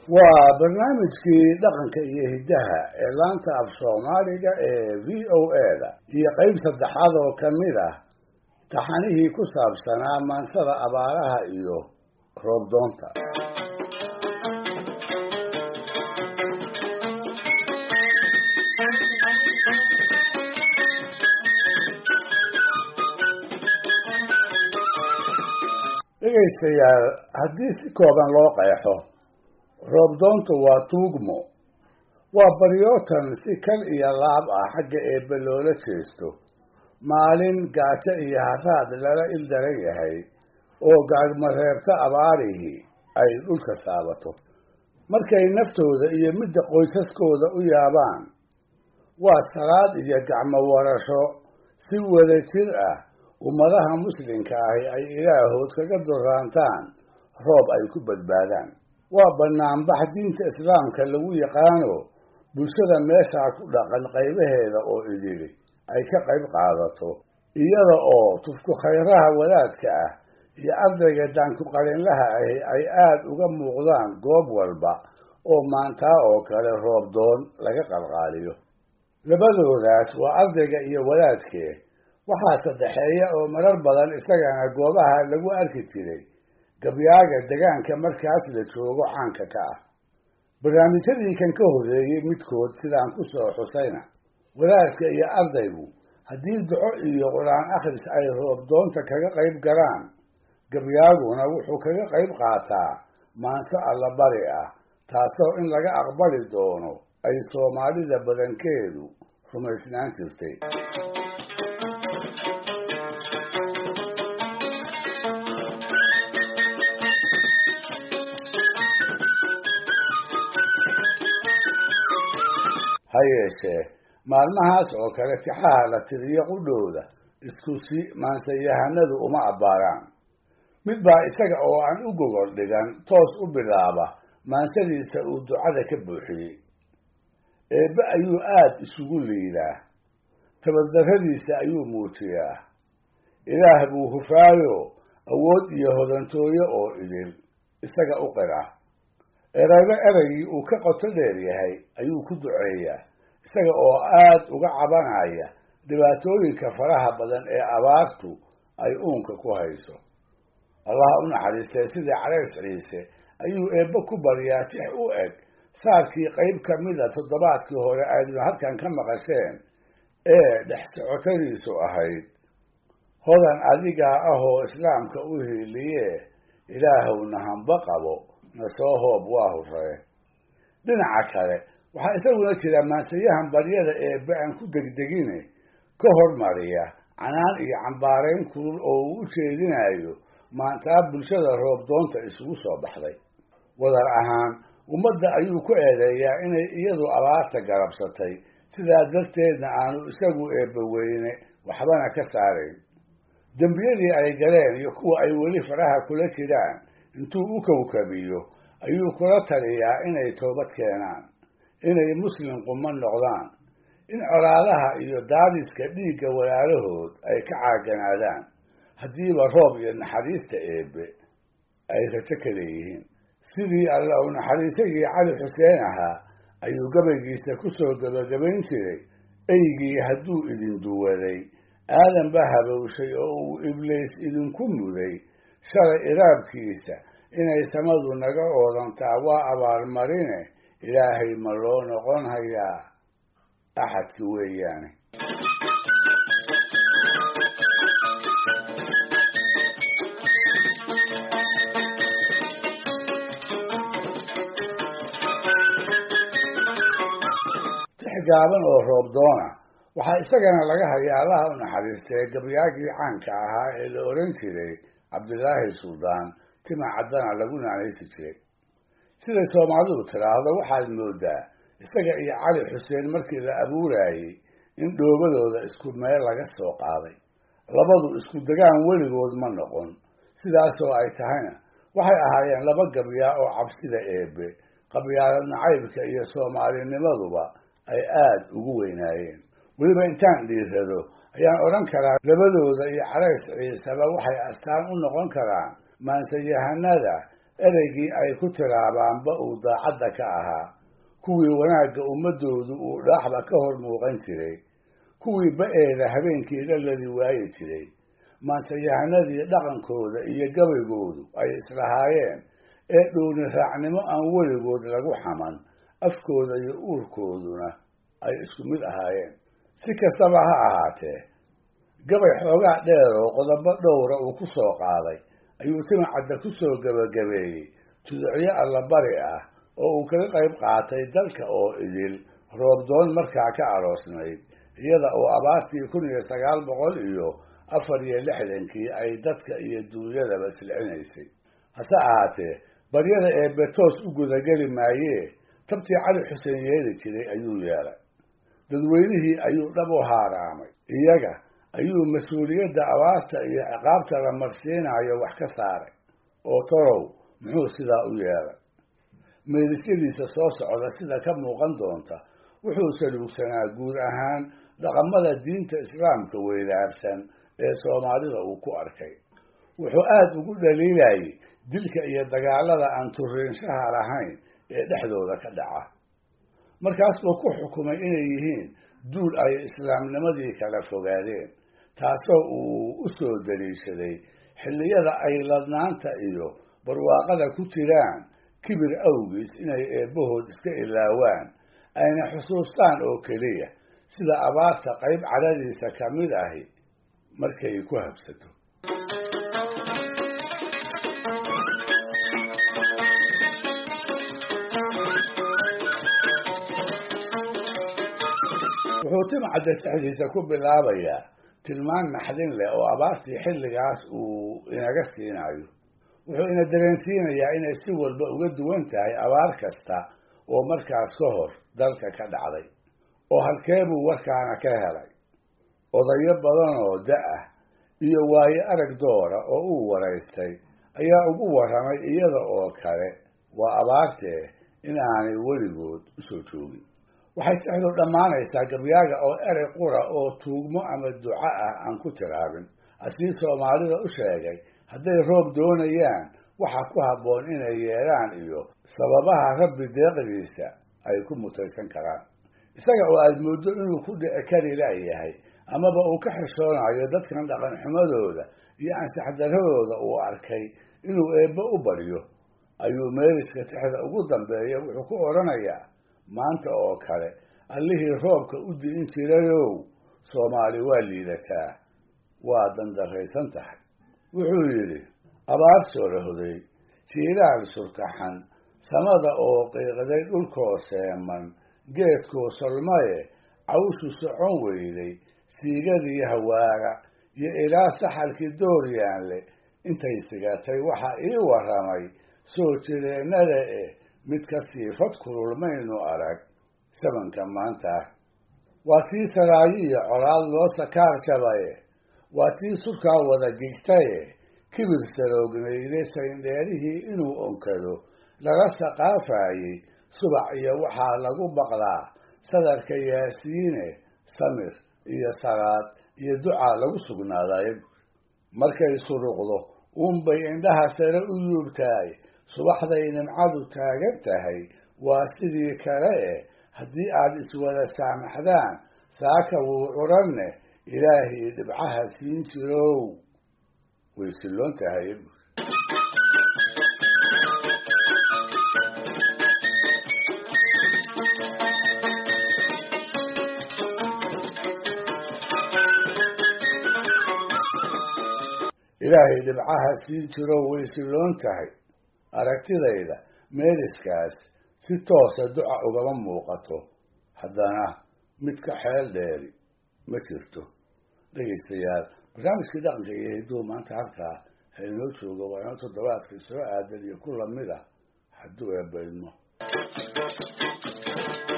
waa barnaamijkii dhaqanka iyo hiddaha ee laanta af soomaaliga ee VOA-da iyo qayb saddexaad oo ka mid ah taxanihii ku saabsanaa maansada abaaraha iyo roob doonta. dhegaystayaal, haddii si kooban loo qeexo, roob doontu waa tuugmo, waa baryootan si kal iyo laab ah xagga eebbe loola jeesto, maalin gaajo iyo haraad lala ildaran yahay oo gacmareebta abaarihii ay dhulka saabato. markay naftooda iyo midda qoysaskooda u yaabaan, waa salaad iyo gacmo warasho si wada jir ah ummadaha muslimka ahi ay ilaahood kaga duraantaan roob ay ku badbaadaan. waa banaanbax diinta islaamka lagu yaqaano bulshada meeshaa ku dhaqan qaybaheeda oo idili ay ka qayb qaadato, iyada oo tufku khayraha wadaadka ah iyo ardayga daanku qalinlaha ahi ay aad uga muuqdaan goob walba oo maantaa oo kale roob doon laga qalqaaliyo. labadoodaas waa ardayga iyo wadaadkee waxaa saddexeeya oo marar badan isagana goobaha lagu arki jiray gabyaaga degaanka markaas la joogo caanka ka ah. barnaamijyadii kan ka horreeyey midkood sidaan ku soo xusayna, wadaadka iyo ardaygu haddii duco iyo qur-aan akhris ay roob doonta kaga qayb galaan, gabyaaguna wuxuu kaga qayb qaataa maanso allabari ah, taasoo in laga aqbali doono ay soomaalida badankeedu rumaysnaan jirtay. ha yeeshee maalmahaas oo kale tixaha la tiriyo qudhooda isku si maansayahanadu uma abbaaraan. mid baa isaga oo aan u gogol dhigan toos u bilaaba maansadiisa uu ducada ka buuxiyey. eebbe ayuu aad isugu liidaa, tabadarradiisa ayuu muujiyaa, ilaah buu hufaayo awood iyo hodantooyo oo idil isaga u qira. erayba eraygii uu ka qoto dheer yahay ayuu ku duceeyaa, isaga oo aad uga cabanaya dhibaatooyinka faraha badan ee abaartu ay uunka ku hayso. allah u naxariistay sidii carays ciise ayuu eebbe ku baryaa tix u eg saarkii qayb ka mida toddobaadkii hore aydnu halkan ka maqasheen ee dhex socotadiisu ahayd: hodan adigaa ahoo islaamka u hiiliye, ilaahowna hamba qabo na soo hoob waa hurree. dhinaca kale waxaa isaguna jira maansayahan baryada eebbe aan ku degdegine ka hormariya canaan iyo cambaarayn kulul oo uu u jeedinayo maantaa bulshada roob doonta isugu soo baxday. wadar ahaan ummadda ayuu ku eedeeyaa inay iyadu abaarta garabsatay, sidaa darteedna aanu isagu eebbe weyne waxbana ka saarayn. dembiyadii ay galeen iyo kuwa ay weli faraha kula jiraan intuu u kawkabiyo ayuu kula taliyaa inay toobad keenaan, inay muslim quman noqdaan, in colaadaha iyo daadiska dhiigga walaalahood ay ka caaganaadaan, haddiiba roob iyo naxariista eebbe ay rajo ka leeyihiin. sidii alla u naxariisagii cali xuseen ahaa ayuu gabaygiisa ku soo gabagabayn jiray: eygii hadduu idin duwaday, aadan ba habowshay oo uu ibliis idinku muday, shalay iraabkiisa inay samadu naga oodantaa waa abaalmarine, ilaahay ma loo noqon hayaa axadki weeyaane. tix gaaban oo roob doona waxaa isagana laga hayaa allaha u naxariistay gabyaagii caanka ahaa ee la oran jiray cabdilaahi suldaan, tima caddana lagu naanaysi jiray. siday soomaalidu tiraahdo, waxaad moodaa isaga iyo cali xuseen markii la abuurayey in dhoobadooda isku meel laga soo qaaday. labadu isku degaan weligood ma noqon, sidaasoo ay tahayna waxay ahaayeen laba gabyaa oo cabsida eebbe, qabyaalad nacaybka iyo soomaalinimaduba ay aad ugu weynaayeen. weliba intaan dhiirado ayaan odhan karaa labadooda iyo carays ciiseba waxay astaan u noqon karaan maansayahanada ereygii ay ku tiraabaanba uu daacadda ka ahaa, kuwii wanaagga ummaddoodu uu dhaaxba ka hor muuqan jiray, kuwii ba-eeda habeenkii dhaladi waayi jiray, maansayahanadii dhaqankooda iyo gabaygoodu ay islahaayeen ee dhuuni raacnimo aan weligood lagu xaman, afkooda iyo uurkooduna ay isku mid ahaayeen. si kastaba ha ahaatee, gabay xoogaa dheer oo qodobo dhowra uu ku soo qaaday ayuu timacadda ku soo gebagabeeyey tuducyo allabari ah oo uu kaga qayb qaatay dalka oo idil roobdoon markaa ka aroosnayd, iyada oo abaartii 1964 ay dadka iyo duunyadaba silcinaysay. hase ahaatee, baryada eebbe toos u gudageli maayee tabtii cali xuseen yeeli jiray ayuu yeelay. dadweynihii ayuu dhab u haaraamay, iyaga ayuu mas-uuliyadda abaarta iyo ciqaabta la marsiinayo wax ka saaray. oo torow muxuu sidaa u yeelay? meedisyadiisa soo socda sida ka muuqan doonta, wuxuu saluugsanaa guud ahaan dhaqamada diinta islaamka weydaarsan ee soomaalida uu ku arkay. wuxuu aada ugu dhaliilayay dilka iyo dagaalada aan turiinshaha lahayn ee dhexdooda ka dhaca. markaas buu ku xukumay inay yihiin duul ay islaamnimadii kala fogaadeen, taasoo uu u soo daliishaday xilliyada ay ladnaanta iyo barwaaqada ku jiraan kibir awgiis inay eebbahood iska ilaawaan, ayna xusuustaan oo keliya sida abaarta qayb cadhadiisa ka mid ahi markay ku habsato. wuxuu timcadda saxdiisa ku bilaabayaa tilmaan naxdin leh oo abaartii xilligaas uu inaga siinayo. wuxuu ina dareensiinayaa inay si walba uga duwan tahay abaar kasta oo markaas ka hor dalka ka dhacday. oo halkeebuu warkaana ka helay? odayo badan oo da-ah iyo waayo arag doora oo uu waraystay ayaa ugu warramay iyada oo kale waa abaartee inaanay weligood usoo joogin. waxay tixdu dhammaanaysaa gabyaaga oo erey qura oo tuugmo ama duco ah aan ku tiraabin, asii soomaalida u sheegay hadday roob doonayaan waxa ku habboon inay yeelaan iyo sababaha rabbi deeqdiisa ay ku mutaysan karaan. isaga oo aad mooddo inuu ku dhici kari laayahay amaba uu ka xishoonayo dadkan dhaqan xumadooda iyo anshaxdaradooda uu arkay inuu eebbe u baryo, ayuu meeliska tixda ugu dambeeya wuxuu ku odhanayaa, maanta oo kale allihii roobka u di'in jirayow, soomaali waa liidataa, waa dandarraysan tahay. wuxuu yidhi, abaar soo rahoday, jiilaal surkaxan, samada oo qiiqday dhulkoo seeman, geedkoo solmaye cawshu socon weyday, siigadii hawaara iyo ilaa saxalkii dooryaanle intay sigatay waxa ii warramay soo jireennada mid ka siifad kululmaynu arag sabanka maanta. waa tii saraayi iyo colaad loo sakaar jabaye, waa tii surkaa wada gigtaye, kibir saroognayday sayndheerihii inuu onkado laga saqaafayey, subax iyo waxaa lagu baqdaa sadarka yaasiine, samir iyo salaad iyo ducaa lagu sugnaaday. markay suruqdo uunbay indhaha sare u yuubtaay, subaxday nimcadu taagan tahay waa sidii kale haddii aad iswada saamaxdaan saaka wuu curanne ilaahii dhibcaha siin jirow, way silloon tahay. ilaahay dhibcaha siin jirow way silloon tahay. aragtidayda meeliskaas si toosa duca ugama muuqato, haddana mid ka xeel dheeri ma jirto. dhegaystayaal, barnaamijkii dhaqanka iyo hiduhu maanta halkaa ha inoo joogo. waa inoo toddobaadkii soo aadan iyo ku lamid ah hadduu eebba idmo.